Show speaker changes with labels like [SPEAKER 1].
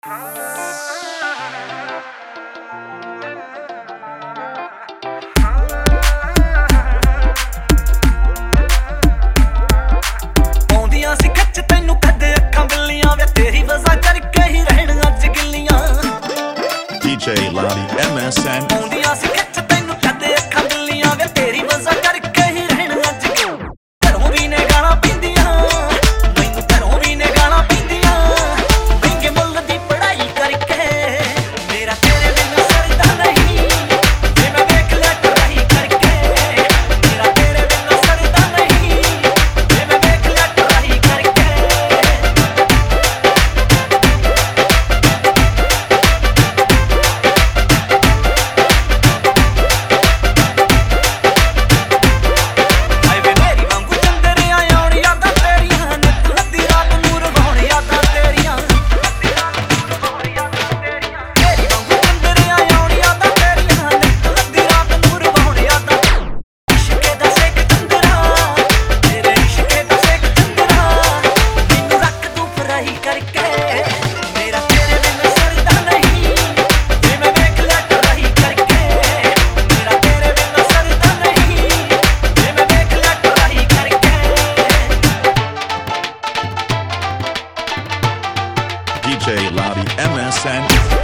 [SPEAKER 1] ਆਉਂਦੀਆਂ ਸੀ ਖੱਚ ਤੈਨੂੰ ਕਦੇ ਅੱਖਾਂ ਬਿੱਲੀਆਂ ਵੇ ਤੇਰੀ ਵਜ਼ਾ ਕਰਕੇ ਹੀ ਰਹਿਣ ਅੱਜ ਗਿੱਲੀਆਂ
[SPEAKER 2] DJ Lottie MSN
[SPEAKER 1] ਆਉਂਦੀਆਂ ਸੀ ਖੱਚ ਤੈਨੂੰ ਕਦੇ ਅੱਖਾਂ ਬਿੱਲੀਆਂ ਵੇ ਤੇਰੀ ਵਜ਼ਾ ਕਰਕੇ ਹੀ ਰਹਿਣ ਅੱਜ ਘਰੋਂ ਵੀ ਨੇ ਗਾਲਾਂ ਪੀਂਦੀਆਂ ਮੈਨੂੰ ਘਰੋਂ ਵੀ ਨੇ ਗਾਲਾਂ ਪੀਂਦੀਆਂ ਮਹਿੰਗੇ ਮੁੱਲ ਦੀ ਪੜ੍ਹਾਈ ਕਰਕੇ ਮੇਰਾ ਤੇਰੇ ਬਿਨਾਂ ਸਰਦਾ ਨਹੀਂ ਜੇ ਮੈਂ ਵੇਖ ਲਿਆ ਟਰਾਈ ਕਰਕੇ ਮੇਰਾ ਤੇਰੇ ਬਿਨਾਂ ਸਰਦਾ ਨਹੀਂ ਜੇ ਮੈਂ ਵੇਖ ਲਿਆ ਟਰਾਈ ਕਰਕੇ ਹਾਏ ਵੇ ਮੇਰੀ ਵਾਂਗੂ ਚੰਦਰਿਆਂ ਆਉਣ ਯਾਦਾਂ ਤੇਰੀਆਂ ਨਿੱਤ ਅੱਧੀ ਰਾਤ ਨੂੰ ਰਵਾਉਣ ਯਾਦਾਂ ਤੇਰੀਆਂ ਮੇਰੀ ਵਾਂਗੂ ਚੰਦਰਿਆਂ ਆਉਣ ਯਾਦਾਂ ਤੇਰੀਆਂ ਨਿੱਤ ਅੱਧੀ ਰਾਤ ਨੂੰ ਰਵਾਉਣ ਯਾਦਾਂ ਇਸ਼ਕੇ ਦਾ ਸੇਕ ਚੰਦਰਾ ਤੇਰੇ ਇਸ਼ਕੇ ਦਾ ਸੇਕ ਚੰਦਰਾ ਮੈਨੂੰ ਰੱਖ ਤੂੰ ਫਰਾਈ ਕਰਕੇ ਮੇਰਾ ਤੇਰੇ ਬਿਨਾਂ ਸਰਦਾ ਨਹੀਂ ਜੇ ਮੈਂ ਵੇਖ ਲਿਆ ਟਰਾਈ ਕਰਕੇ ਮੇਰਾ ਤੇਰੇ ਬਿਨਾਂ ਸਰਦਾ ਨਹੀਂ ਜੇ ਮੈਂ ਵੇਖ ਲਿਆ ਟਰਾਈ ਕਰਕੇ
[SPEAKER 2] DJ Lottie MSN